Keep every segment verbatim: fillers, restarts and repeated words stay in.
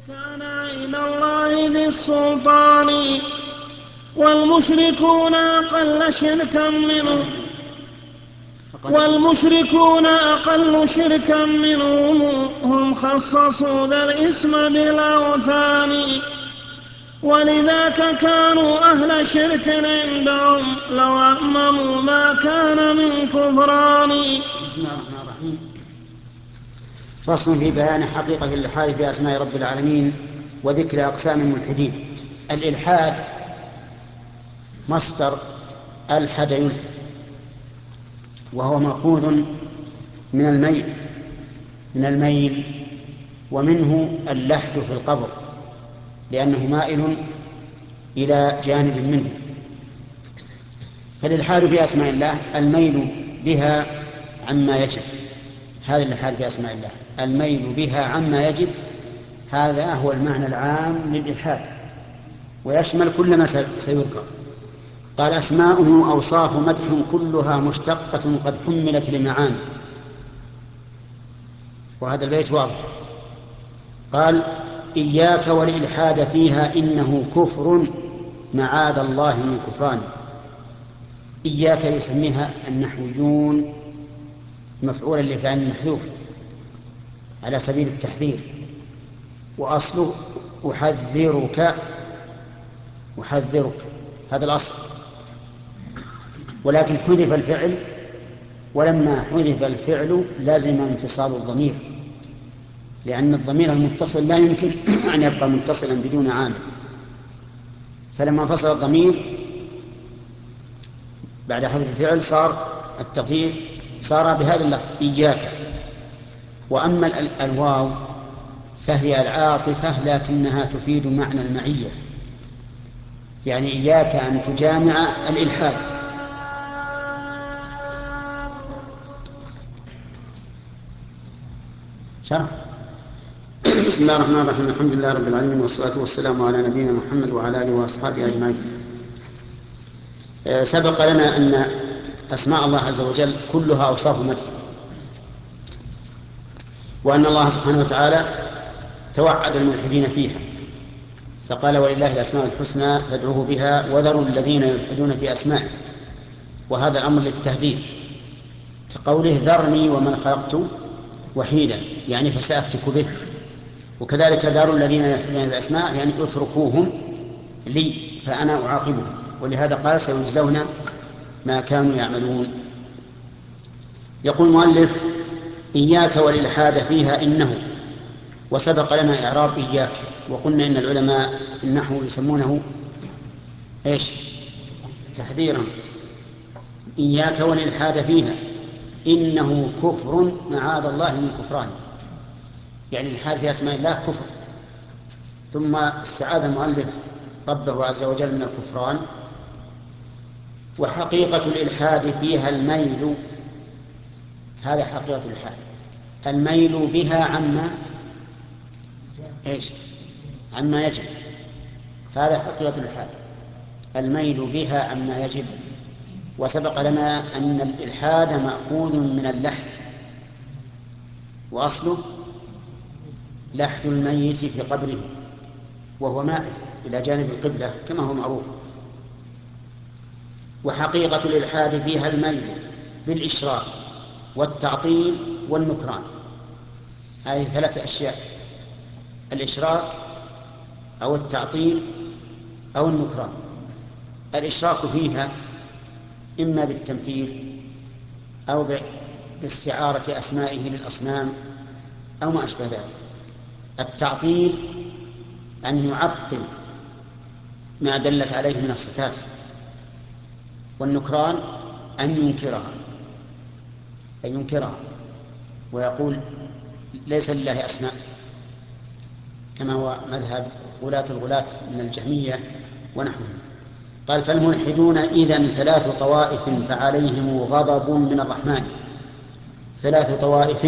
كان عند الله ذي السلطان والمشركون أقل شركا منه والمشركون أقل شركا منهم هم خصصوا ذا الاسم بالأوثان ولذاك كانوا أهل شرك عندهم لو أمموا ما كان من كفران. بسم الله الرحمن الرحيم. فصل في بيان حقيقة الإلحاد في أسماء رب العالمين وذكر أقسام الملحدين. الإلحاد مصدر ألحد يلحد، وهو مأخوذ من الميل من الميل ومنه اللحد في القبر، لأنه مائل إلى جانب منه. فالإلحاد في أسماء الله الميل بها عما يجب، هذا الإلحاد في أسماء الله الميل بها عما يجب، هذا هو المعنى العام للإلحاد، ويشمل كل ما سيذكر. قال: أسماؤه أوصاف مدح كلها مشتقة قد حملت لمعاني. وهذا البيت واضح. قال: إياك والإلحاد فيها إنه كفر معاذ الله من كفران. إياك يسميها النحويون مفعولا لفعل محذوف على سبيل التحذير، وأصله أحذرك أحذرك هذا الأصل، ولكن حذف الفعل، ولما حذف الفعل لازم انفصال الضمير، لأن الضمير المتصل لا يمكن أن يبقى متصلا بدون عامل، فلما انفصل الضمير بعد حذف الفعل صار التقدير صار بهذا اللفظ إياك. وأما الواو فهي العاطفة لكنها تفيد معنى المعية، يعني إياك أن تجامع الإلحاد. شرح. بسم الله الرحمن الرحيم. الحمد لله رب العالمين، والصلاة والسلام على نبينا محمد وعلى آله وأصحابه أجمعين. سبق لنا أن أسماء الله عز وجل كلها أوصاف مدح، وأن الله سبحانه وتعالى توعد الملحدين فيها فقال: ولله الأسماء الحسنى فادعوه بها وذروا الذين يلحدون في أسمائه. وهذا الأمر للتهديد، كقوله: ذرني ومن خلقت وحيدا، يعني فسأفتك به. وكذلك ذروا الذين يلحدون في أسمائه، يعني اتركوهم لي فأنا أعاقبهم. ولهذا قال: سيجزون ما كانوا يعملون. يقول المؤلف: إياك والإلحاد فيها إنه. وسبق لنا إعراب إياك، وقلنا إن العلماء في النحو يسمونه إيش؟ تحذيرا. إياك والإلحاد فيها إنه كفر معاذ الله من كفران، يعني الإلحاد في أسماء الله كفر. ثم استعاذ المؤلف ربه عز وجل من الكفران. وحقيقة الإلحاد فيها الميل، هذا حقيقة الإلحاد، الميل بها عما إيش؟ عما يجب، هذا حقيقة الإلحاد، الميل بها عما يجب. وسبق لنا أن الإلحاد مأخوذ من اللحد، وأصله لحد الميت في قبره، وهو مائل إلى جانب القبلة كما هو معروف. وحقيقة الإلحاد فيها الميل بالإشراك والتعطيل والنكران، هذه ثلاث أشياء: الإشراك أو التعطيل أو النكران. الإشراك فيها إما بالتمثيل أو باستعارة أسمائه للأصنام أو ما أشبه ذلك. التعطيل أن يعطل ما دلت عليه من الصفات. والنكران أن ينكرها أن ينكرها ويقول ليس لله أسماء، كما هو مذهب غلاة الغلاة من الجهمية ونحوهم. قال: فالملحدون إذن ثلاث طوائف فعليهم غضب من الرحمن. ثلاث طوائف،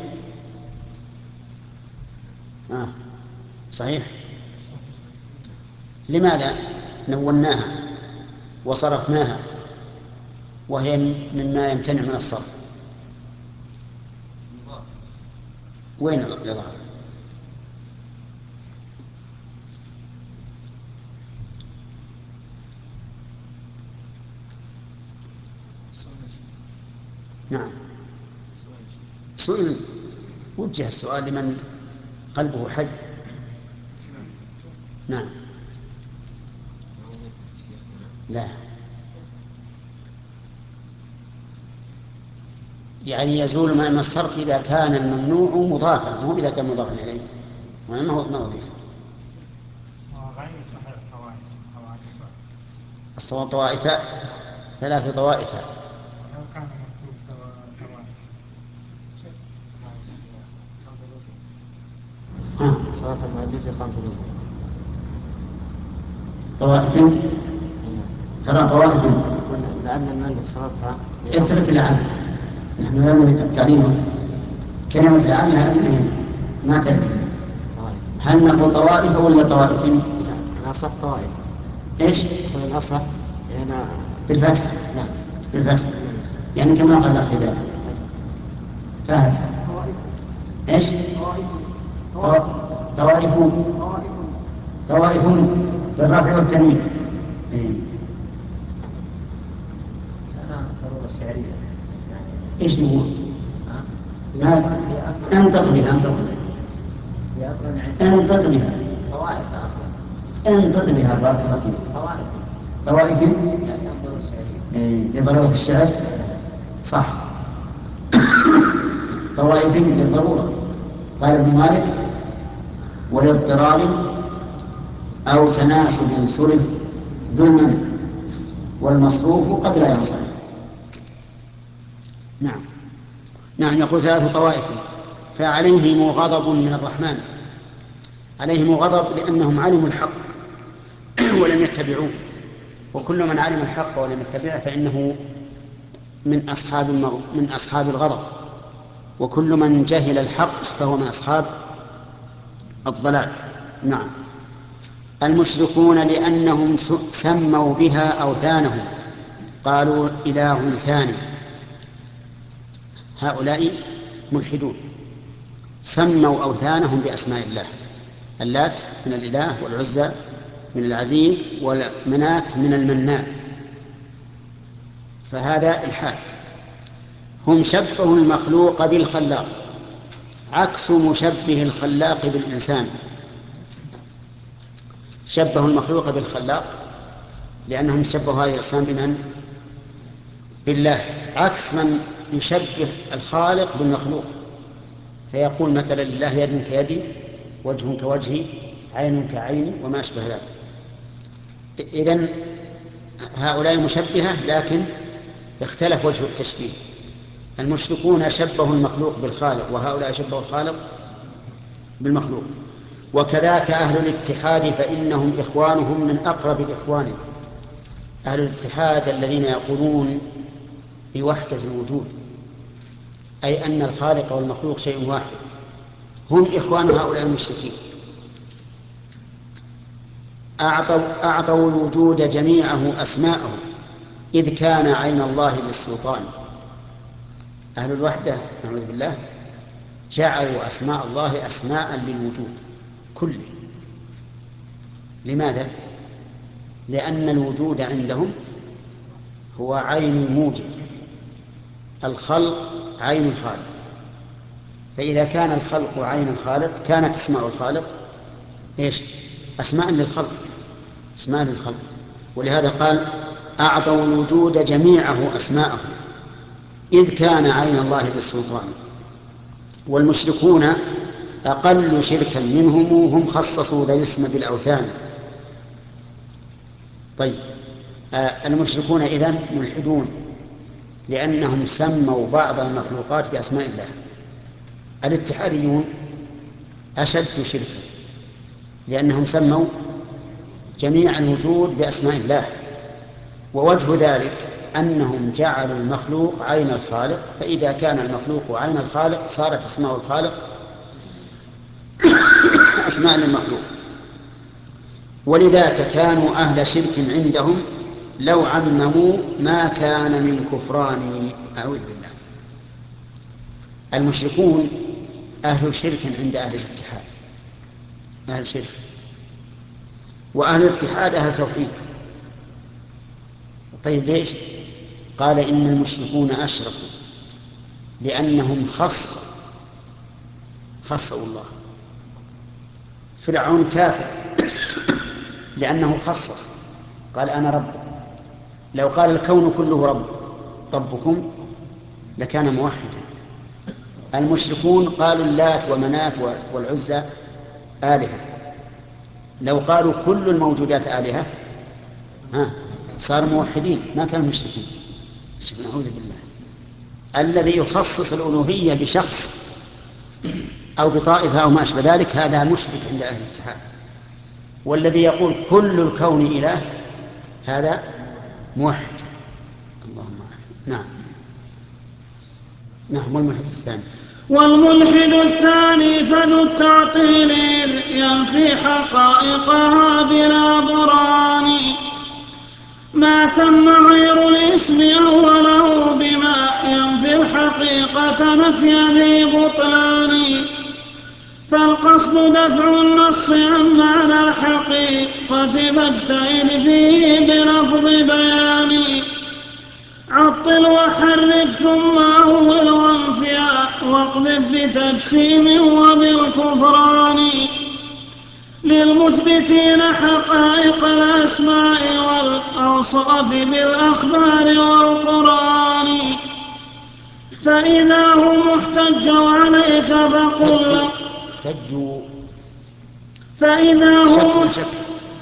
آه صحيح. لماذا نوناها وصرفناها وهي مما يمتنع من الصرف؟ وين الإضافة؟ سئل وجه السؤال لمن قلبه حي. نعم. لا، يعني يزول معنى الصرف إذا كان الممنوع مضافا، مو إذا كان مضافا إليه، ما هو ما وظيفة. الصواب طوائف، ثلاث طوائف. صرف المؤلف في خمس نسخ. طوائف، ترى طوائف. لعل المؤلف صرفها. اترك لعل، نحن لا نريد تعليمها. كلمة لعل هذه ما ترك. هل نقول طوائف ولا طوائف؟ الأصح طوائف. ايش؟ الأصح هنا بالفتح. نعم بالفتح، يعني كما قال الاقتداء. فهد ايش؟ طوائف. طوائف طوائف بالرفع والتنوين. إيه. أنا ضرورة الشعرية. ايش نقول؟ ما انطق بها، انطق بها، انطق بها، طوائف أصلا، انطق بها. بارك الله فيك. طوائف. طوائف لضرورة الشعر، صح. طوائف للضرورة. قال ابن مالك: والاضطرار أو تناسب صرف ظلما والمصروف قد لا ينصرف. نعم نعم. يقول ثلاث طوائف فعليهم غضب من الرحمن. عليهم غضب لأنهم علموا الحق ولم يتبعوه، وكل من علم الحق ولم يتبعه فإنه من أصحاب المغ... من أصحاب الغضب، وكل من جهل الحق فهو من أصحاب الضلال. نعم. المشركون لأنهم سموا بها أوثانهم قالوا إله ثاني. هؤلاء ملحدون، سموا أوثانهم بأسماء الله. اللات من الإله، والعزى من العزيز، والمنات من المنان، فهذا إلحاد. هم شبهوا المخلوق بالخلاق عكس مشبه الخلاق بالإنسان. شبهوا المخلوق بالخلاق لأنهم شبهوا هذا الإنسان بمن؟ بالله، عكس من يشبه الخالق بالمخلوق، فيقول مثلا لله يد كيدي، وجه كوجهي، عين كعيني، وما أشبه ذلك. إذن هؤلاء مشبهة، لكن اختلف وجه التشبيه. المشركون شبهوا المخلوق بالخالق، وهؤلاء شبهوا الخالق بالمخلوق. وكذاك أهل الاتحاد فإنهم إخوانهم من أقرب الإخوان. أهل الاتحاد الذين يقولون بوحدة الوجود، أي أن الخالق والمخلوق شيء واحد، هم إخوان هؤلاء المشركين. أعطوا, أعطوا الوجود جميعه أسماءه إذ كان عين الله للسلطان. أهل الوحدة نعوذ بالله جعلوا أسماء الله أسماء للوجود كله. لماذا؟ لأن الوجود عندهم هو عين الموجد، الخلق عين الخالق، فإذا كان الخلق عين الخالق كانت أسماء الخالق إيش؟ أسماء للخلق، أسماء للخلق. ولهذا قال: أعطوا الوجود جميعه أسماءه إذ كان عين الله بالسلطان. والمشركون أقل شركا منهم هم خصصوا ذا الاسم بالأوثان. طيب، آه المشركون إذن ملحدون لأنهم سموا بعض المخلوقات بأسماء الله. الاتحاديون أشد شركا لأنهم سموا جميع الوجود بأسماء الله، ووجه ذلك أنهم جعلوا المخلوق عين الخالق، فإذا كان المخلوق عين الخالق صارت أسماء الخالق أسماء للمخلوق. ولذاك كانوا أهل شرك عندهم لو عمموا ما كان من كفران. أعوذ بالله. المشركون أهل شرك عند أهل الاتحاد، أهل شرك، وأهل الاتحاد أهل توحيد. طيب ليش؟ قال: إن المشركون أشركوا لأنهم خص خصه الله. فرعون كافر لأنه خصص، قال أنا رب. لو قال الكون كله رب ربكم لكان موحدا. المشركون قالوا اللات ومنات والعزى آلهة، لو قالوا كل الموجودات آلهة ها صار موحدين، ما كانوا مشركين. نعوذ بالله. الذي يخصص الألوهية بشخص أو بطائفة أو ما أشبه ذلك هذا مشرك عند أهل الاتحاد، والذي يقول كل الكون إله هذا موحد. اللهم نعم. نعم. والملحد الثاني والملحد الثاني فذو التعطيل إذ ينفي حقائقها بلا برهان، ما ثم غير الاسم أوله بما ينفي الحقيقة نفي ذي بطلان، فالقصد دفع النص عن معنى الحقيقة فاجتهد فيه بلفظ بيان، عطل وحرف ثم أول وانفياء واقذف بتجسيم وبالكفران، للمثبتين حقائق الأسماء والأوصاف بالأخبار والقرآن، فإذا هم احتجوا عليك فقل احتجوا فإذا هم شك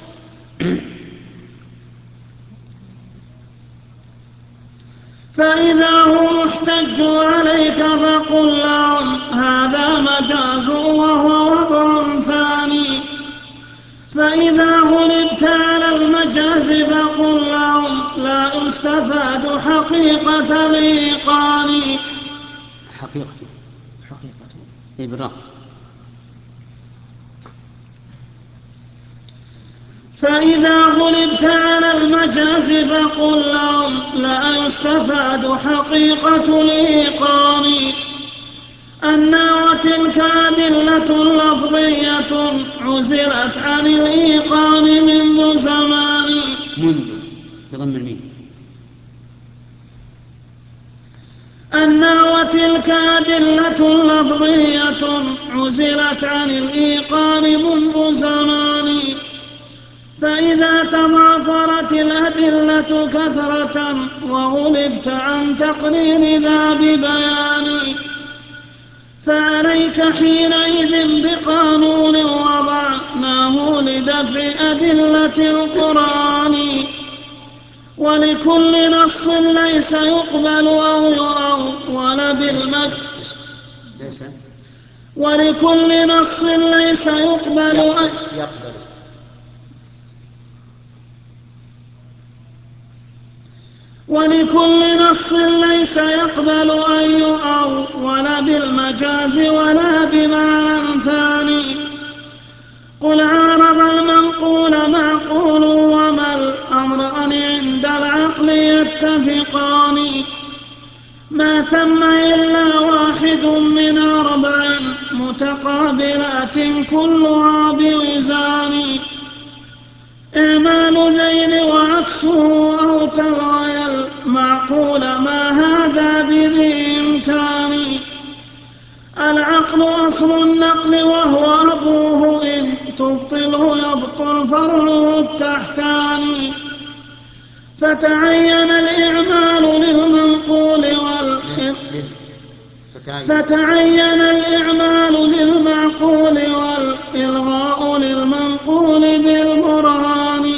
فإذا هم احتجوا عليك فقل لهم هذا مجاز وهو وضع ثاني، فإذا غلبت على المجاز فقل لهم لا يستفاد حقيقة الإيقان. حقيقة حقيقة أي بالرغم. فإذا غلبت على المجاز فقل لهم لا يستفاد حقيقة الإيقان، أن وتلك أدلة لفظية عزلت عن الإيقان منذ زمان. منذ بضم الميم. أن وتلك أدلة لفظية عزلت عن الإيقان منذ زمان، فإذا تضافرت الأدلة كثرة وغلبت عن تقرير ذا ببيان، فعليك حينئذ بقانون وضعناه لدفع أدلة القرآن، ولكل نص ليس يقبل أو يؤول بالمجاز ولكل نص ليس يقبل يقبل ولكل نص ليس يقبل أن يؤول بالمجاز ولا بمعنى ثاني. قل عارض المنقول معقول وما الأمران عند العقل يتفقان، ما ثم إلا واحد من أربع متقابلات كلها بوزان، إعمال ذين وعكسه أو تلغي المعقول ما هذا بذي إمكان، العقل أصل النقل وهو أبوه إن تبطله يبطل فرعه التحتاني، فتعين الإعمال للمنقول وال فتعين الإعمال للمعقول والإلغاء للمنقول بالبرهان،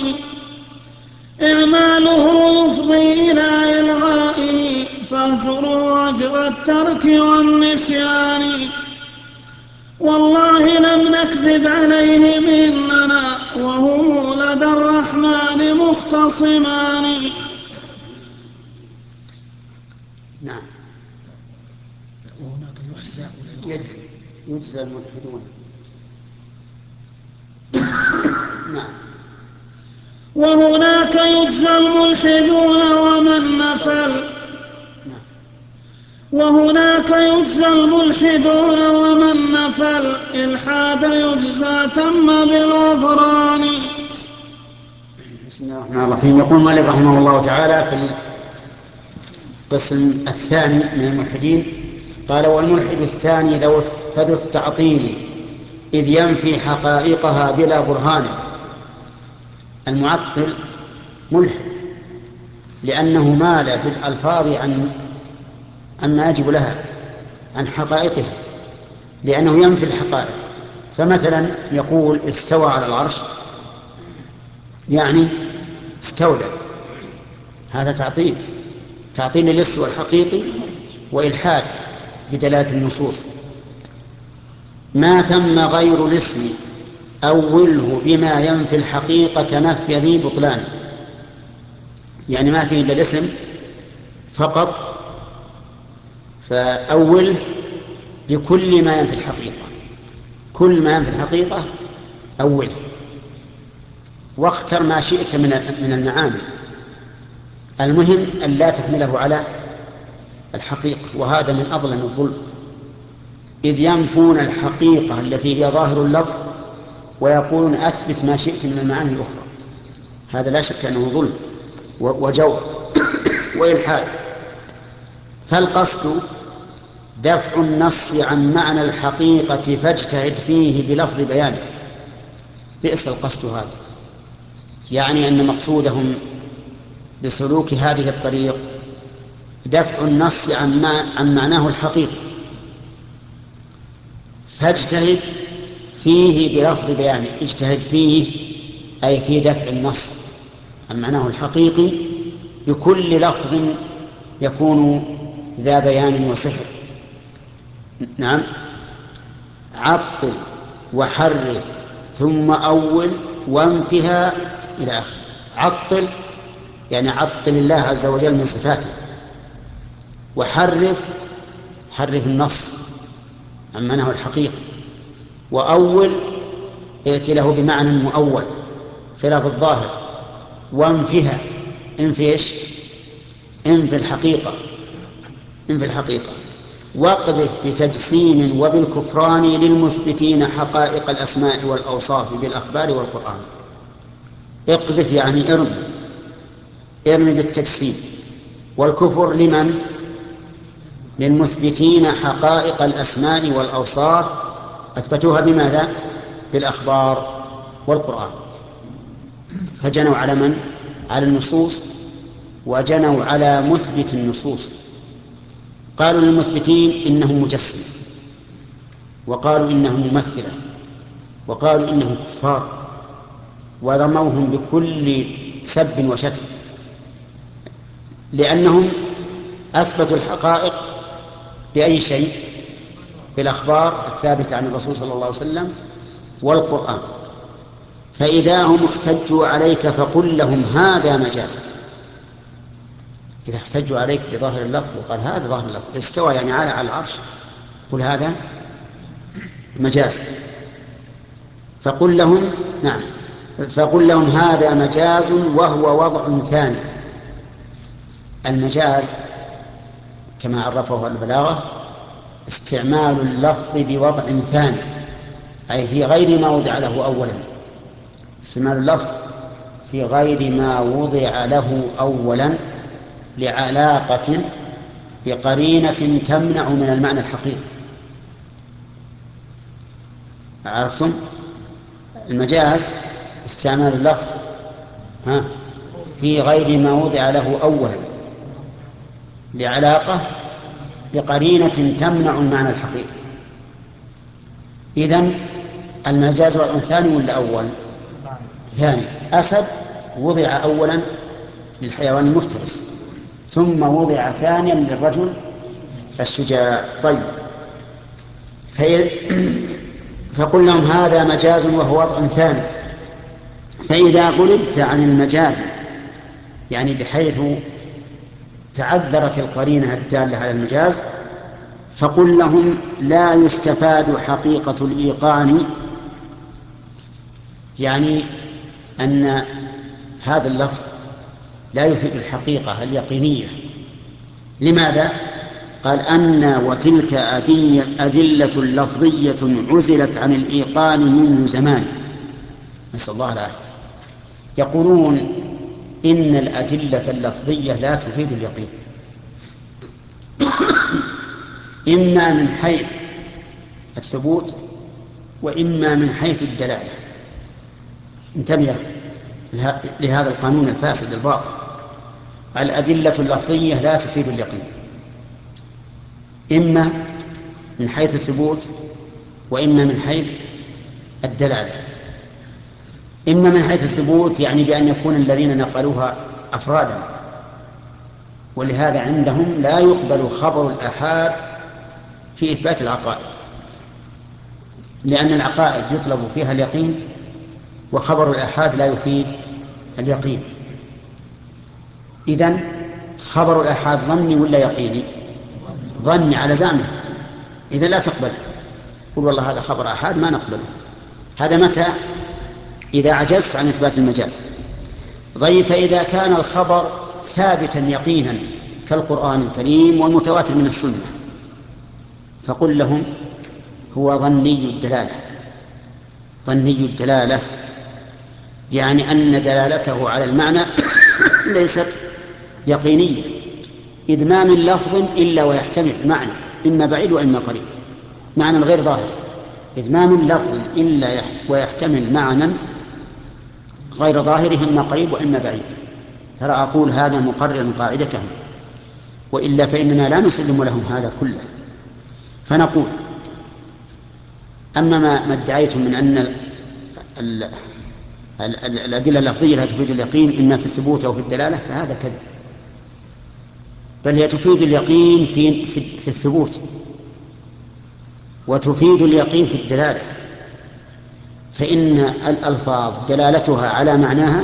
إعماله يفضي إلى إلغائه فاهجره أجر الترك والنسيان، والله لم نكذب عليهم إننا وهم لدى الرحمن مختصمان. نعم. وهناك يحزى يجزي يجزى الملحدون. نعم. وهناك يجزى الملحدون ومن نفل وهناك يجزى الملحدون ومن نفل الإلحاد يجزى ثم بالغفران. بسم الله الرحمن الرحيم. يقول مالك رحمه الله تعالى في القسم الثاني من الملحدين قال والملحد الثاني فذو التعطيل إذ ينفي حقائقها بلا برهان. المعطل ملحد لأنه مال بالألفاظ عن عما يجب لها، عن حقائقها، لأنه ينفي الحقائق. فمثلا يقول استوى على العرش، يعني استولى، هذا تعطيل، تعطيل للاستواء الحقيقي وإلحاد بدلالة النصوص. ما ثم غير الاسم أوله بما ينفي الحقيقة نفي ذي بطلان، يعني ما فيه إلا الاسم فقط، فأوله بكل ما ينفي الحقيقة، كل ما ينفي الحقيقة أوله، واختر ما شئت من المعاني، المهم أن لا تحمله على الحقيقة، وهذا من أظلم الظلم، إذ ينفون الحقيقة التي هي ظاهر اللفظ ويقولون أثبت ما شئت من المعاني الأخرى. هذا لا شك أنه ظلم وجور وإلحاد. فالقصد دفع النص عن معنى الحقيقة فاجتهد فيه بلفظ بيانه. بئس القصد هذا، يعني أن مقصودهم بسلوك هذه الطريق دفع النص عن, ما عن معناه الحقيقي، فاجتهد فيه بلفظ بيانه. اجتهد فيه أي في دفع النص عن معناه الحقيقي بكل لفظ يكون ذا بيان وسحر. نعم، عطل وحرف ثم أول وانفها إلى آخره. عطل يعني عطل الله عز وجل من صفاته، وحرف حرف النص عن معناه الحقيقي، وأول ائت له بمعنى مؤول في لفظ الظاهر، وانفها انفي ايش؟ انفي الحقيقة، انفي الحقيقة. واقذف بتجسيم وبالكفران للمثبتين حقائق الأسماء والأوصاف بالأخبار والقرآن. اقذف يعني ارمي، ارمي بالتجسيم، والكفر لمن؟ للمثبتين حقائق الأسماء والأوصاف، أثبتوها بماذا؟ بالأخبار والقرآن. فجنوا على من؟ على النصوص، وجنوا على مثبت النصوص. قالوا للمثبتين إنهم مجسم، وقالوا إنهم ممثلة، وقالوا إنهم كفار، ورموهم بكل سب وشتم، لأنهم أثبتوا الحقائق بأي شيء؟ بالأخبار الثابتة عن الرسول صلى الله عليه وسلم والقرآن. فإذا هم احتجوا عليك فقل لهم هذا مجاز. إذا احتجوا عليك بظاهر اللفظ وقال هذا ظاهر اللفظ، استوى يعني على على العرش، قل هذا مجاز. فقل لهم نعم فقل لهم هذا مجاز وهو وضع ثاني. المجاز كما عرفه البلاغة استعمال اللفظ بوضع ثاني، أي في غير ما وضع له أولا. استعمال اللفظ في غير ما وضع له أولا لعلاقة بقرينة تمنع من المعنى الحقيقي. عرفتم؟ المجاز استعمال اللفظ ها في غير ما وضع له أولا لعلاقة بقرينة تمنع المعنى الحقيقي. إذن المجاز وضع ثاني ولا أول؟ ثاني. أسد وضع أولا للحيوان المفترس، ثم وضع ثانيا للرجل الشجاع. طيب، فقل لهم هذا مجاز وهو وضع ثاني. فإذا غلبت عن المجاز يعني بحيث تعذرت القرينة الدالة على المجاز، فقل لهم لا يستفاد حقيقة الإيقان، يعني أن هذا اللفظ لا يفيد الحقيقة اليقينية. لماذا؟ قال أن وتلك أدلة لفظية عزلت عن الإيقان منذ زمان. نسأل الله العافية. يقولون إن الأدلة اللفظية لا تفيد اليقين، إما من حيث الثبوت وإما من حيث الدلالة. انتبه لهذا القانون الفاسد الباطل. الأدلة اللفظية لا تفيد اليقين، إما من حيث الثبوت وإما من حيث الدلالة. إما من حيث الثبوت يعني بأن يكون الذين نقلوها أفرادا، ولهذا عندهم لا يقبل خبر الآحاد في إثبات العقائد، لأن العقائد يطلب فيها اليقين وخبر الآحاد لا يفيد اليقين. إذن خبر الآحاد ظني ولا يقيني؟ ظني على زعمه، إذا لا تقبله. قل والله هذا خبر آحاد ما نقبله. هذا متى؟ إذا عجزت عن إثبات المجاز. ضيف فإذا كان الخبر ثابتا يقينا كالقرآن الكريم والمتواتر من السنة فقل لهم هو ظني الدلالة. ظني الدلالة يعني أن دلالته على المعنى ليست يقينية، إذ ما من لفظ إلا ويحتمل معنى إما بعيد وإما قريب، معنى غير ظاهر. إذ ما من لفظ إلا ويحتمل معنى غير ظاهره إما قريب وإما بعيد. ترى أقول هذا مقرر قاعدتهم، وإلا فإننا لا نسلم لهم هذا كله. فنقول أما ما ادعيتم من أن ال ال ال الأدلة اللفظية لا تفيد اليقين إما في الثبوت أو في الدلالة فهذا كذب، بل هي تفيد اليقين في, في, في الثبوت وتفيد اليقين في الدلالة، فإن الألفاظ دلالتها على معناها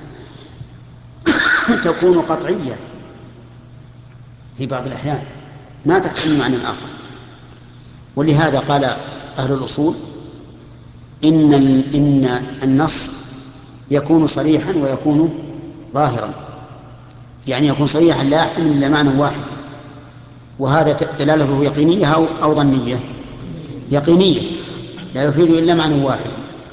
تكون قطعية في بعض الأحيان ما تحتمل معنى آخر. ولهذا قال أهل الأصول إن, إن النص يكون صريحا ويكون ظاهرا، يعني يكون صريحا لا يحتمل إلا معنى واحد، وهذا دلالته يقينية أو, أو ظنية؟ يقينية، لا يفيد إلا معنى واحد،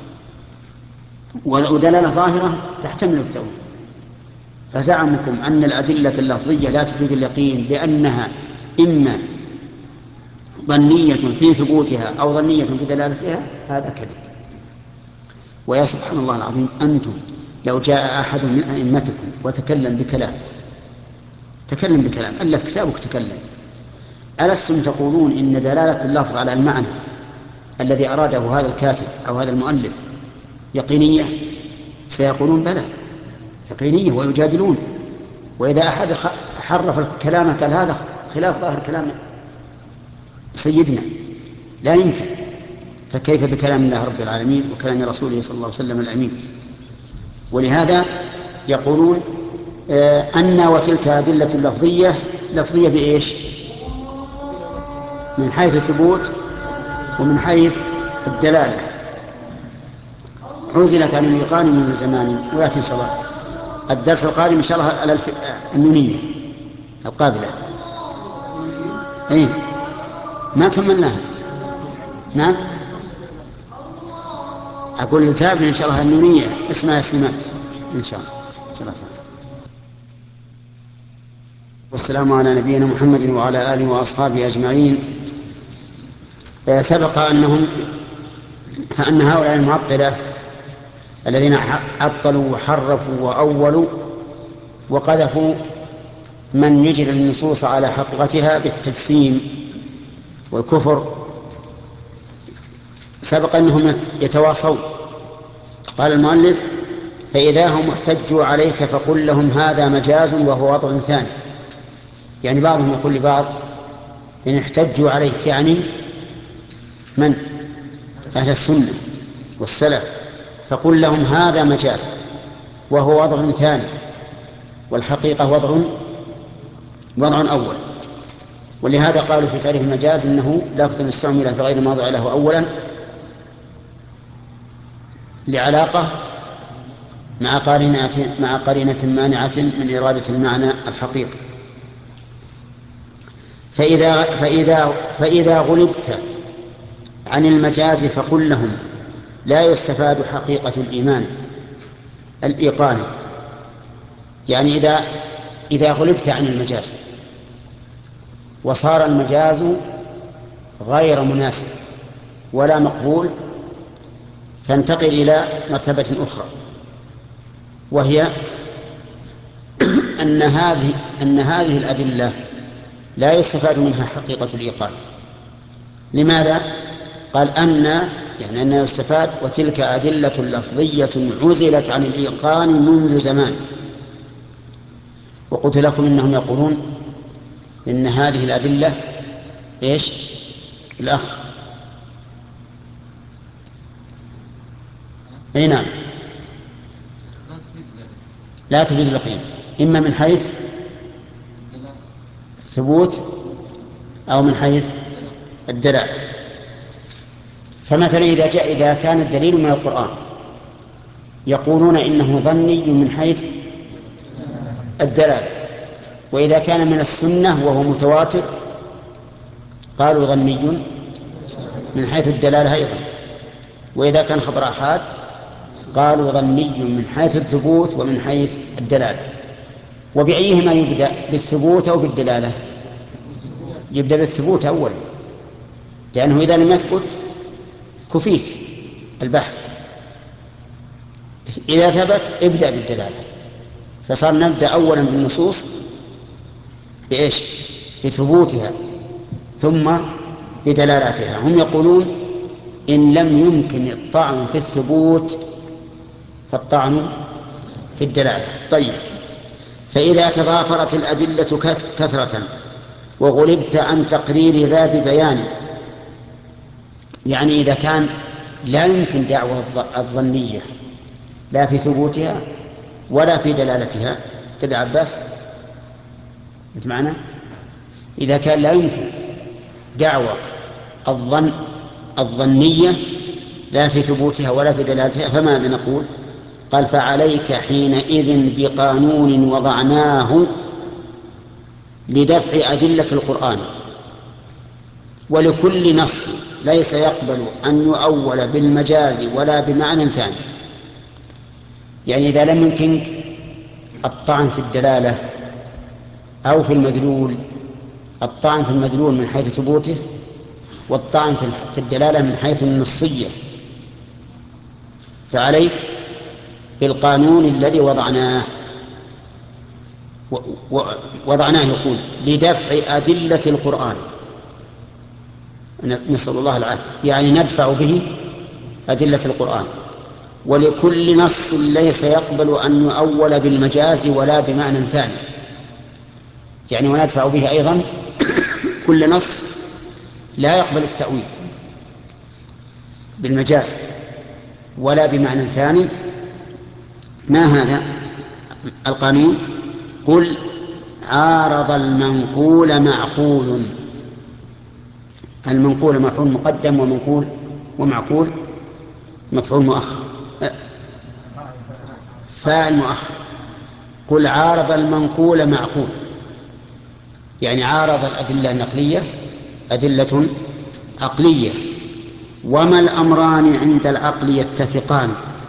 ودلالة ظاهرة تحتمل التأويل. فزعمكم أن الأدلة اللفظية لا تفيد اليقين لأنها إما ظنية في ثبوتها أو ظنية في دلالتها، هذا كذب. ويا سبحان الله العظيم، أنتم لو جاء أحد من أئمتكم وتكلم بكلام تكلم بكلام ألف كتابك تكلم، ألستم تقولون إن دلالة اللفظ على المعنى الذي أراده هذا الكاتب أو هذا المؤلف يقينية؟ سيقولون بلى يقينية ويجادلون. وإذا أحد حرف الكلام قال هذا خلاف ظاهر كلام سيدنا لا يمكن، فكيف بكلام الله رب العالمين وكلام رسوله صلى الله عليه وسلم الأمين؟ ولهذا يقولون آه أن وتلك أدلة لفظية لفظية بإيش؟ من حيث الثبوت ومن حيث الدلالة، عزلت عن الإيقان من الزمان. ويأتي إن شاء الله الدرس القادم إن شاء الله على النونية القابلة. أي ما كملناها. نعم أقول التابع إن شاء الله النونية اسمها سليمان إن شاء الله. إن شاء الله. والسلام على نبينا محمد وعلى آله وأصحابه أجمعين. سبق أنهم أن هؤلاء المعطلة الذين عطلوا وحرفوا وأولوا وقذفوا من يجري النصوص على حقيقتها بالتجسيم والكفر، سبق أنهم يتواصون. قال المؤلف فإذا هم احتجوا عليك فقل لهم هذا مجاز وهو وضع ثاني. يعني بعضهم يقول لبعض إن احتجوا عليك يعني من؟ أهل السنة والسلف، فقل لهم هذا مجاز وهو وضع ثاني، والحقيقة وضع وضع أول. ولهذا قالوا في تعريف المجاز إنه لفظ استعمل في غير موضع له أولا لعلاقة مع قرينة مع قرينة مانعة من إرادة المعنى الحقيقي. فإذا فإذا فإذا غلبت عن المجاز فقل لهم لا يستفاد حقيقة الإيمان الإيقان. يعني إذا إذا غلبت عن المجاز وصار المجاز غير مناسب ولا مقبول، فانتقل إلى مرتبة أخرى، وهي أن هذه أن هذه الأدلة لا يستفاد منها حقيقة الإيقان. لماذا؟ قال أن يعني أنه يستفاد وتلك أدلة لفظية عزلت عن الإيقان منذ زمان. وقلت لكم إنهم يقولون إن هذه الأدلة إيش؟ الأخ أي نعم، لا تفيد اليقين، إما من حيث ثبوت أو من حيث الدلالة. فمثلا إذا جاء إذا كان الدليل من القرآن يقولون إنه ظني من حيث الدلالة، وإذا كان من السنة وهو متواتر قالوا ظني من حيث الدلالة أيضا، وإذا كان خبر أحاد قالوا ظني من حيث الثبوت ومن حيث الدلالة. وبأيهما يبدأ، بالثبوت أو بالدلالة؟ يبدأ بالثبوت أولا، لأنه إذا لم يثبت كفيت البحث. إذا ثبت ابدأ بالدلالة، فصار نبدأ أولا بالنصوص بإيش؟ بثبوتها ثم بدلالاتها. هم يقولون إن لم يمكن الطعن في الثبوت فالطعن في الدلالة. طيب، فإذا تضافرت الأدلة كثرة وغلبت عن تقرير ذا ببيان، يعني إذا كان لا يمكن دعوة الظنية لا في ثبوتها ولا في دلالتها، كذا عباس أنت معنا؟ إذا كان لا يمكن دعوة الظن الظنية لا في ثبوتها ولا في دلالتها، فماذا نقول؟ قال فعليك حينئذ بقانون وضعناه لدفع أدلة القرآن، ولكل نص ليس يقبل أن يؤول بالمجاز ولا بمعنى ثاني. يعني إذا لم يمكنك الطعن في الدلالة أو في المدلول، الطعن في المدلول من حيث ثبوته والطعن في الدلالة من حيث النصية، فعليك بالقانون الذي وضعناه. وضعناه يقول لدفع أدلة القرآن، نسأل الله العافية، يعني ندفع به أدلة القرآن، ولكل نص ليس يقبل أن يؤول بالمجاز ولا بمعنى ثاني، يعني وندفع به أيضا كل نص لا يقبل التأويل بالمجاز ولا بمعنى ثاني. ما هذا القانون؟ قل عارض المنقول معقول. المنقول مفعول مقدم ومنقول ومعقول مفعول مؤخر، فاعل مؤخر. قل عارض المنقول معقول، يعني عارض الأدلة النقلية أدلة عقلية. وما الأمران عند العقل يتفقان،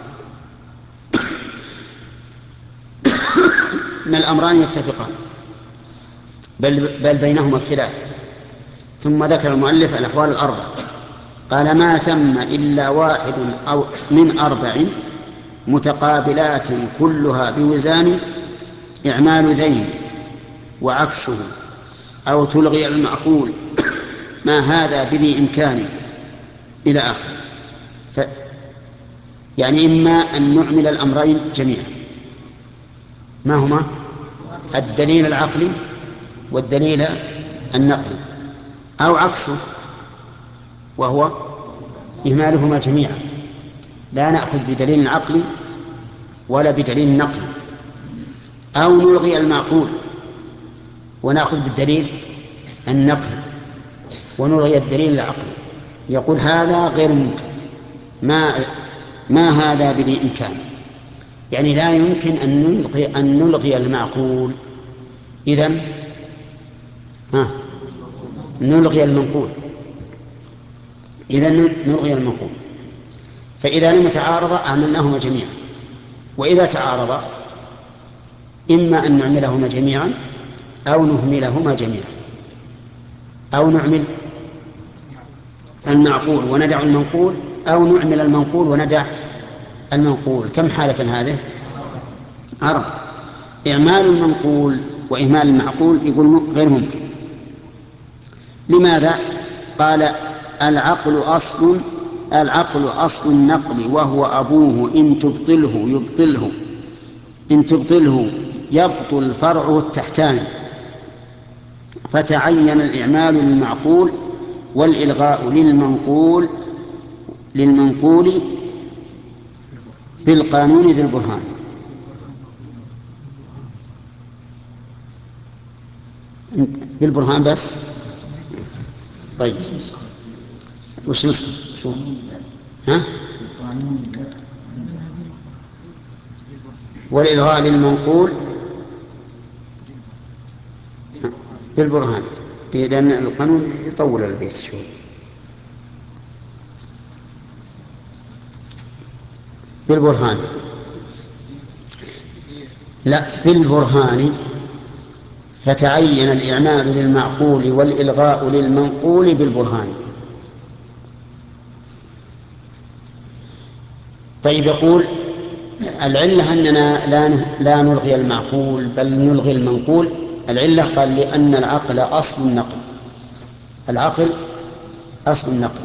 ما الأمران يتفقان بل, بل بينهما الخلاف. ثم ذكر المؤلف الأحوال الأربع، قال ما ثم إلا واحد أو من أربع متقابلات كلها بوزان إعمال ذين وعكسه أو تلغي المعقول ما هذا بذي إمكان إلى آخر. ف يعني إما أن نعمل الأمرين جميعا، ما هما؟ الدليل العقلي والدليل النقلي، أو عكسه وهو إهمالهما جميعا، لا نأخذ بدليل عقلي ولا بدليل نقلي، أو نلغي المعقول ونأخذ بالدليل النقلي ونلغي الدليل العقلي. يقول هذا غير ممكن، ما ما هذا بذي إمكان، يعني لا يمكن أن نلغي أن نلغي المعقول، إذن ها نلغي المنقول، إذن نلغي المنقول. فإذا لم يتعارضا أعملناهما جميعا، وإذا تعارضا إما أن نعملهما جميعا أو نهملهما جميعا، أو نعمل المعقول وندع المنقول، أو نعمل المنقول وندع المنقول. كم حالة هذه؟ أربع. إعمال المنقول وإهمال المعقول يقول غير ممكن. لماذا؟ قال العقل أصل العقل أصل النقل وهو أبوه، إن تبطله يبطله إن تبطله يبطل فرعه التحتاني، فتعين الإعمال للمعقول والإلغاء للمنقول للمنقول بالقانون ذي البرهان. بالبرهان بس. طيب وش نصف؟ شو ها؟ والإلغاء للمنقول بالبرهان، لأن القانون يطول البيت شوي. بالبرهان، لا بالبرهان، فتعين الإعمال للمعقول والإلغاء للمنقول بالبرهان. طيب يقول العلة أننا لا لا نلغي المعقول بل نلغي المنقول. العلة قال لأن العقل أصل النقل، العقل أصل النقل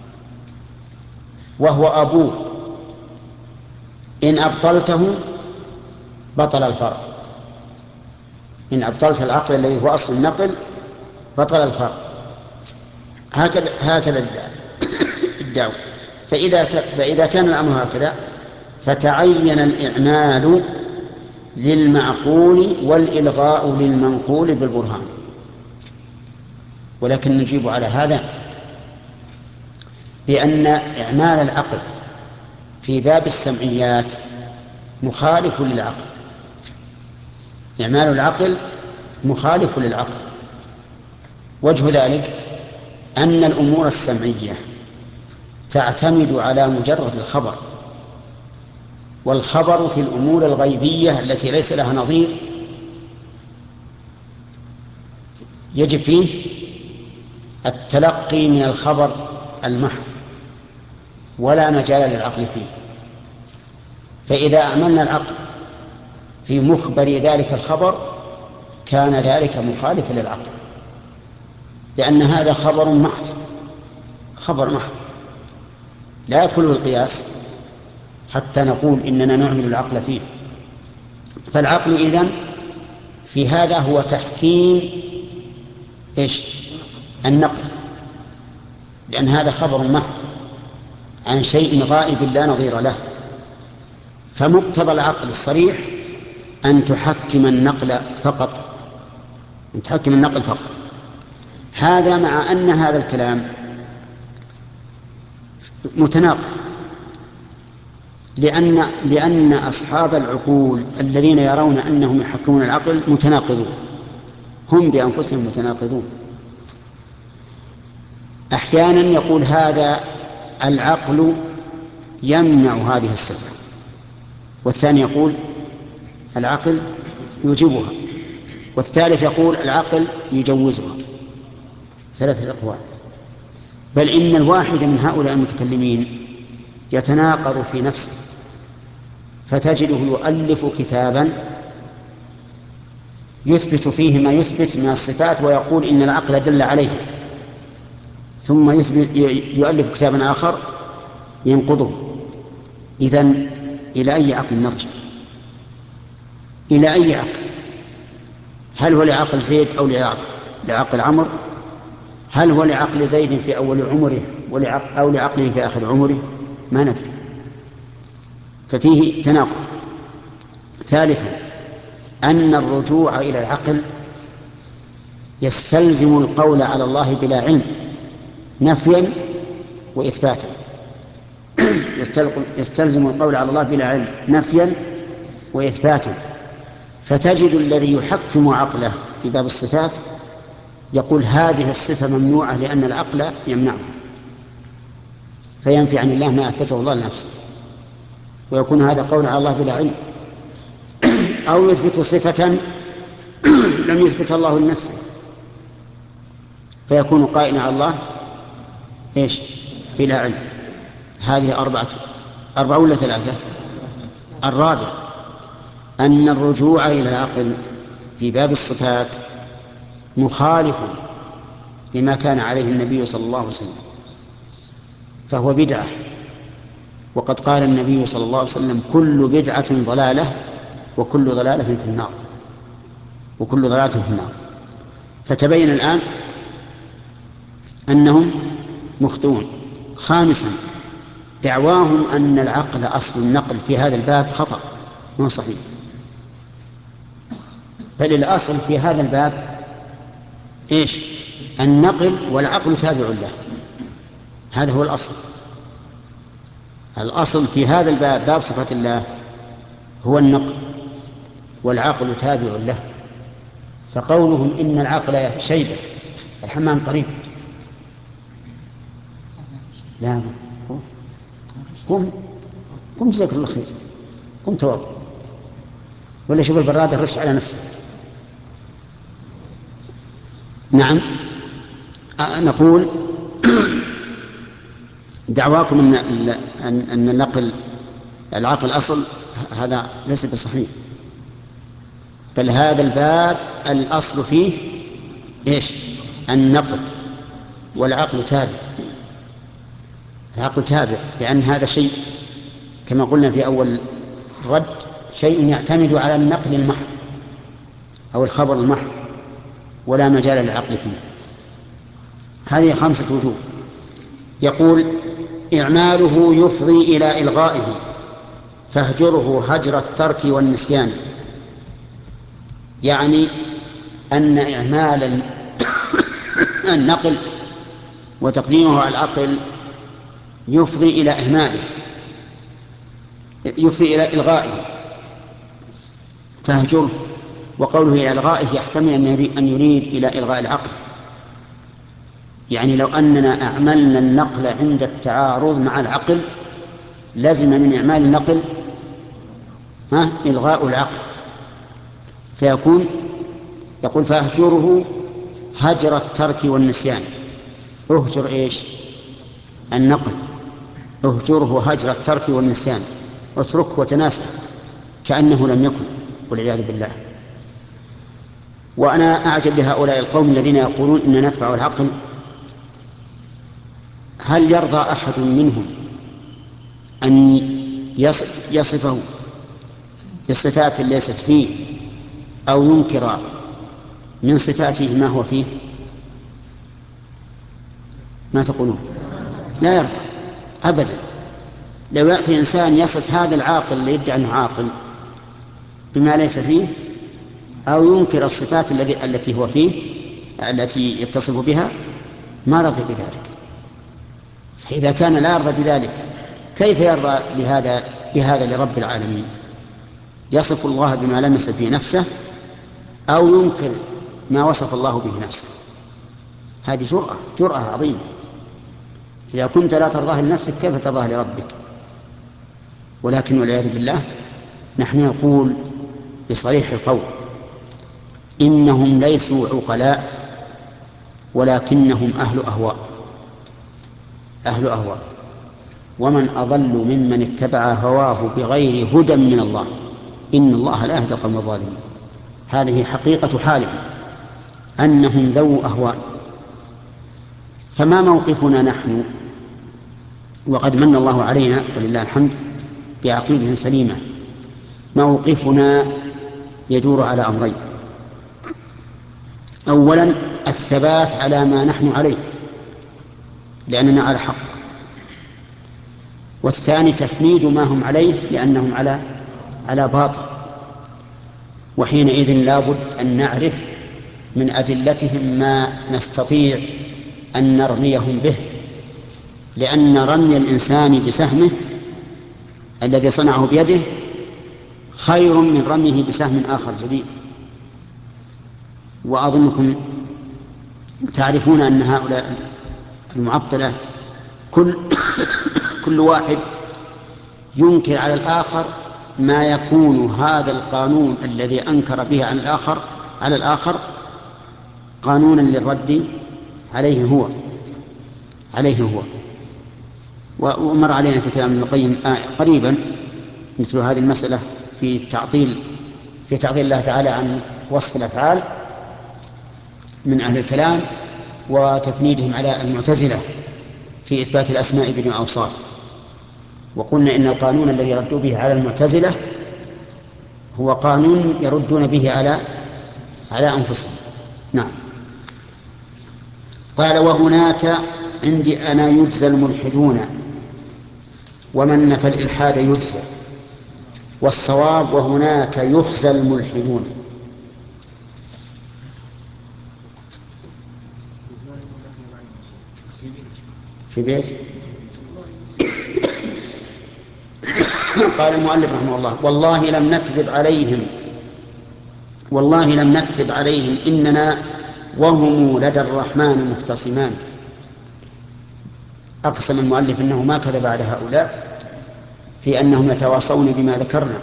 وهو أبوه، إن أبطلته بطل الفرع. إن أبطلت العقل الذي هو أصل النقل بطل الفرع. هكذا هكذا الدعوة. فإذا فإذا كان الأمر هكذا فتعين الإعمال للمعقول والإلغاء للمنقول بالبرهان. ولكن نجيب على هذا بأن إعمال العقل في باب السمعيات مخالف للعقل. إعمال العقل مخالف للعقل. وجه ذلك أن الأمور السمعية تعتمد على مجرد الخبر، والخبر في الأمور الغيبية التي ليس لها نظير يجب فيه التلقي من الخبر المحض ولا مجال للعقل فيه. فإذا أعملنا العقل في مخبر ذلك الخبر كان ذلك مخالفا للعقل، لأن هذا خبر محض، خبر محض لا يدخله القياس حتى نقول إننا نعمل العقل فيه. فالعقل إذن في هذا هو تحكيم إيش؟ النقل، لأن هذا خبر محض عن شيء غائب لا نظير له. فمقتضى العقل الصريح أن تحكم النقل فقط، أن تحكم النقل فقط. هذا مع أن هذا الكلام متناقض، لأن لأن أصحاب العقول الذين يرون أنهم يحكمون العقل متناقضون، هم بأنفسهم متناقضون. أحيانا يقول هذا العقل يمنع هذه الصفة، والثاني يقول العقل يوجبها، والثالث يقول العقل يجوزها. ثلاثة أقوال. بل إن الواحد من هؤلاء المتكلمين يتناقض في نفسه، فتجده يؤلف كتابا يثبت فيه ما يثبت من الصفات ويقول إن العقل دل عليه، ثم يثبت يؤلف كتابا آخر ينقضه. إذن إلى أي عقل نرجع؟ إلى أي عقل؟ هل هو لعقل زيد أو لعقل عمرو؟ هل هو لعقل زيد في أول عمره أو لعقله في آخر عمره؟ ما ندري. ففيه تناقض. ثالثا أن الرجوع إلى العقل يستلزم القول على الله بلا علم نفيا وإثباتا. يستلزم القول على الله بلا علم نفيا وإثباتا. فتجد الذي يحكم عقله في باب الصفات يقول هذه الصفة ممنوعة لأن العقل يمنعها، فينفي عن الله ما أثبته الله لنفسه، ويكون هذا قول على الله بلا علم. أو يثبت صفة لم يثبت الله لنفسه، فيكون قائلا على الله إيش؟ بلا علم. هذه أربعة أربعة ولا ثلاثة؟ الرابع أن الرجوع إلى العقل في باب الصفات مخالف لما كان عليه النبي صلى الله عليه وسلم، فهو بدعة، وقد قال النبي صلى الله عليه وسلم: كل بدعة ضلالة وكل ضلالة في النار، وكل ضلالة في النار. فتبين الآن أنهم مخطئون. خامسا دعواهم أن العقل أصل النقل في هذا الباب خطأ، مو صحيح، بل الأصل في هذا الباب إيش؟ النقل، والعقل تابع له. هذا هو الأصل. الأصل في هذا الباب، باب صفة الله، هو النقل، والعقل تابع له. فقولهم إن العقل شيبة، الحمام طريق، لا، قم قم جزاك الله خير، قم توضأ، ولا شوف البراد الرش على نفسك. نعم. نقول دعواكم أن أن النقل العقل أصل، هذا ليس بصحيح، بل هذا الباب الأصل فيه إيش؟ النقل، والعقل تابع. العقل تابع لأن هذا شيء كما قلنا في أول رد، شيء يعتمد على النقل المحض أو الخبر المحض، ولا مجال للعقل فيه. هذه خمسة وجوه. يقول: إعماله يفضي إلى إلغائه فاهجره هجر الترك والنسيان. يعني أن إعمال النقل وتقديمه على العقل يفضي إلى إهماله، يفضي إلى إلغائه، فاهجره. وقوله إلى إلغائه يحتمل أن يريد إلى إلغاء العقل، يعني لو أننا أعملنا النقل عند التعارض مع العقل لازم من إعمال النقل ها إلغاء العقل، فيكون يقول: فاهجره هجر الترك والنسيان. اهجر إيش؟ النقل، اهجره هجر الترك والنسيان، اتركه وتناسى كأنه لم يكن، والعياذ بالله. وأنا أعجب لهؤلاء القوم الذين يقولون إننا نتبع العقل. هل يرضى أحد منهم أن يصف يصفه بالصفات ليست فيه أو ينكر من صفاته ما هو فيه؟ ما تقولون؟ لا يرضى أبدا. لو يأتي إنسان يصف هذا العاقل اللي يدعي أنه عاقل بما ليس فيه، أو ينكر الصفات الذي التي هو فيه التي يتصف بها، ما رضي بذلك. فإذا كان لا يرضى بذلك، كيف يرضى لهذا بهذا لرب العالمين؟ يصف الله بما لم يصف فيه نفسه أو ينكر ما وصف الله به نفسه. هذه جرأة جرأة عظيمة. إذا كنت لا ترضاه لنفسك كيف ترضاه لربك؟ ولكن والعياذ بالله نحن نقول بصريح القول: إنهم ليسوا عقلاء ولكنهم أهل أهواء، أهل أهواء. ومن أضل ممن اتبع هواه بغير هدى من الله إن الله لا يهدي القوم الظالمين. هذه حقيقة حالهم، أنهم ذو أهواء. فما موقفنا نحن وقد من الله علينا ولله الحمد بعقيدة سليمة؟ موقفنا يدور على أمرين: أولا الثبات على ما نحن عليه لأننا على حق، والثاني تفنيد ما هم عليه لأنهم على على باطل. وحينئذ لابد أن نعرف من أدلتهم ما نستطيع أن نرميهم به، لأن رمي الإنسان بسهمه الذي صنعه بيده خير من رميه بسهم آخر جديد. وأظنكم تعرفون أن هؤلاء المعطلة كل كل واحد ينكر على الآخر ما يكون هذا القانون الذي أنكر به عن الآخر على الآخر قانونا للرد عليه هو عليه هو ومر علينا في كلام ابن القيم قريبا مثل هذه المسألة في تعطيل في تعطيل الله تعالى عن وصف الأفعال من أهل الكلام وتفنيدهم على المعتزلة في إثبات الأسماء بدون أوصاف. وقلنا إن القانون الذي ردوا به على المعتزلة هو قانون يردون به على على أنفسهم. نعم. قال وهناك عندي أنا يجزى الملحدون ومن نفى الإلحاد يجزى، والصواب وهناك يخزى الملحدون. في بيت قال المؤلف رحمه الله والله لم نكذب عليهم والله لم نكذب عليهم إننا وهم لدى الرحمن مختصمان. أقسم المؤلف أنه ما كذب على هؤلاء في أنهم يتواصون بما ذكرنا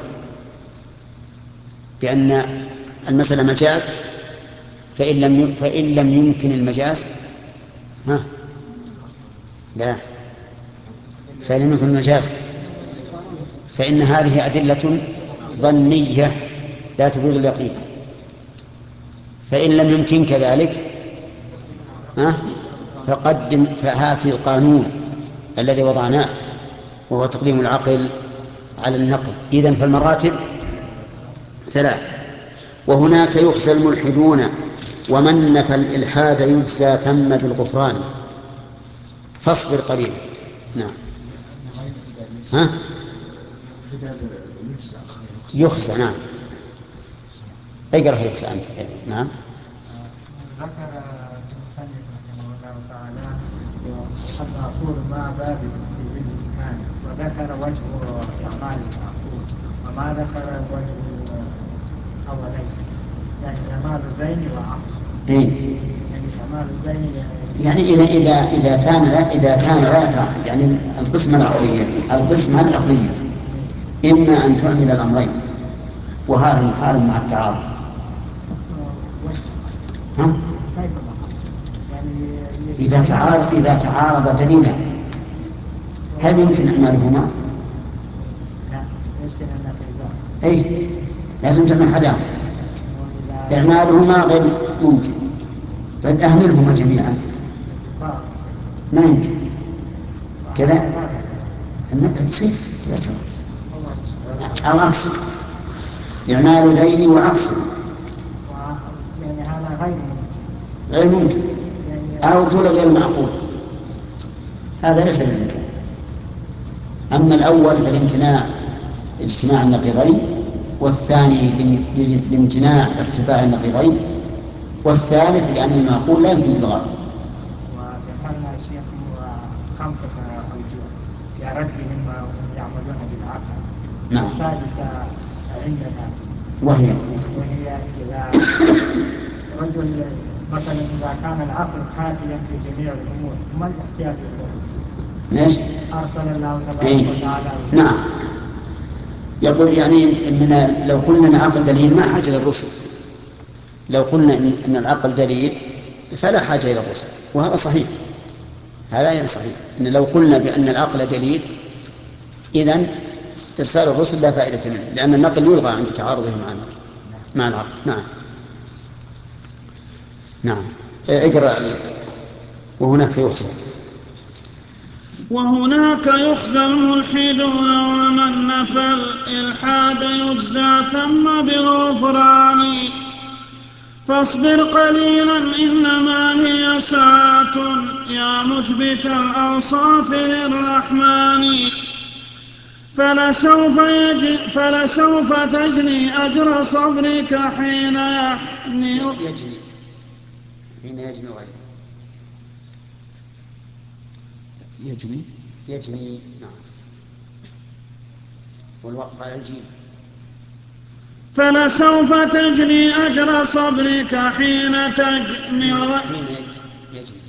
بأن المسألة مجاز، فإن لم فإن لم يمكن المجاز ها لا فإن لم يمكن المجاز فإن هذه أدلة ظنية لا تفيد اليقين. فإن لم يمكن كذلك ها فقدم فهات القانون الذي وضعناه وهو تقديم العقل على النقل. إذن فالمراتب ثلاث. وهناك يخزى الملحدون ومن نفى الإلحاد يجزى ثم بالغفران فاصبر قليلا. نعم. ها يخزى. نعم اقرأ يخزى أنت. نعم. ذكر المصنف رحمه الله تعالى المأخور ما باب في الإمكان، وذكر وجه إعمال المأخور وما ذكر وجه الأولين، يعني إعمال الزين وعقل. يعني إعمال الزين يعني إذا إذا إذا كان لا إذا كان لا يتعقل يعني القسمة العقلية القسمة العقلية إما أن تعمل الأمرين وهذا محال مع التعارض. ها؟ إذا تعارض إذا تعارض دليلا هل يمكن إعمالهما؟ أي لازم تعمل حداهم. إعمالهما غير ممكن. طيب أهملهما جميعا ما يمكن كذا تصير أو عكس إعمال ذيل وعكس يعني هذا غير ممكن غير ممكن أو طول غير معقول. هذا ليس بالإمكان. أما الأول فالامتناع اجتماع النقيضين، والثاني لامتناع ارتفاع النقيضين، والثالث لأن المعقول لا يمكن إلغاءه. وذكرنا شيخ خمسة أوجه في ردهم وهم يعملون بالعقل. نعم. السادسة عندنا وهي وهي إذا رجل مثلا إذا كان العقل كافيا في جميع الأمور ما الاحتياج إليه؟ ليش؟ أرسل الله تبارك إيه؟ وتعالى. نعم. يقول يعني إننا لو قلنا أن العقل دليل ما حاجة للرسل. لو قلنا إن العقل دليل فلا حاجة إلى الرسل، وهذا صحيح. هذا يعني صحيح إن لو قلنا بأن العقل دليل إذن إرسال الرسل لا فائدة منه، لأن النقل يلغى عند تعارضه مع مع العقل. نعم. نعم. اقرأ. وهناك يخزى وهناك يخزى الملحدون ومن نفى الإلحاد يجزى ثم بغفران فاصبر قليلا إنما هي ساعة يا مثبت الأوصاف للرحمن فلسوف, يجن فلسوف تجني أجر صبرك حين يحني يجني حين يجني غيره يجني يجني. نعم. والوقف على الجيم. فلسوف تجني أجر صبرك حين تجني حين يجني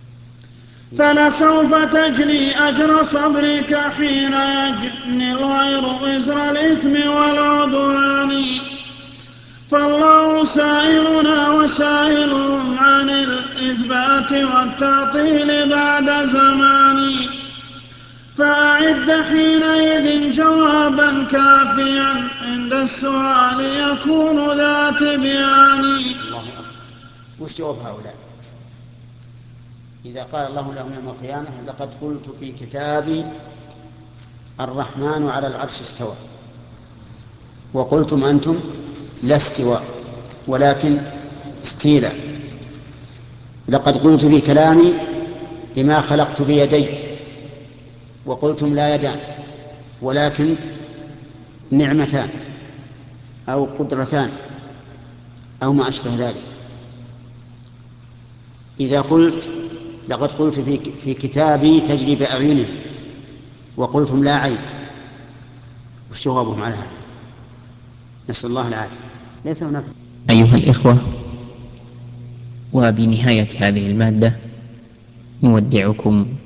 فلسوف تجني أجر صبرك حين يجني الغير إزر الإثم والعدوان فالله سائلنا وسائلهم عن الإثبات والتعطيل بعد زمان فأعد حينئذ جوابا كافيا عند السؤال يكون ذا تبيان. الله أكبر. وش جواب هؤلاء إذا قال الله لهم يوم القيامة لقد قلت في كتابي الرحمن على العرش استوى وقلتم أنتم لا استواء ولكن استيلاء. لقد قلت في كلامي لما خلقت بيدي وقلتم لا يدان ولكن نعمتان أو قدرتان أو ما أشبه ذلك. إذا قلت لقد قلت في, في كتابي تجري بأعيننا وقلتم لا عين، وش جوابهم على هذا؟ نسأل الله العافية. ليس هناك. أيها الإخوة، وبنهاية هذه المادة نودعكم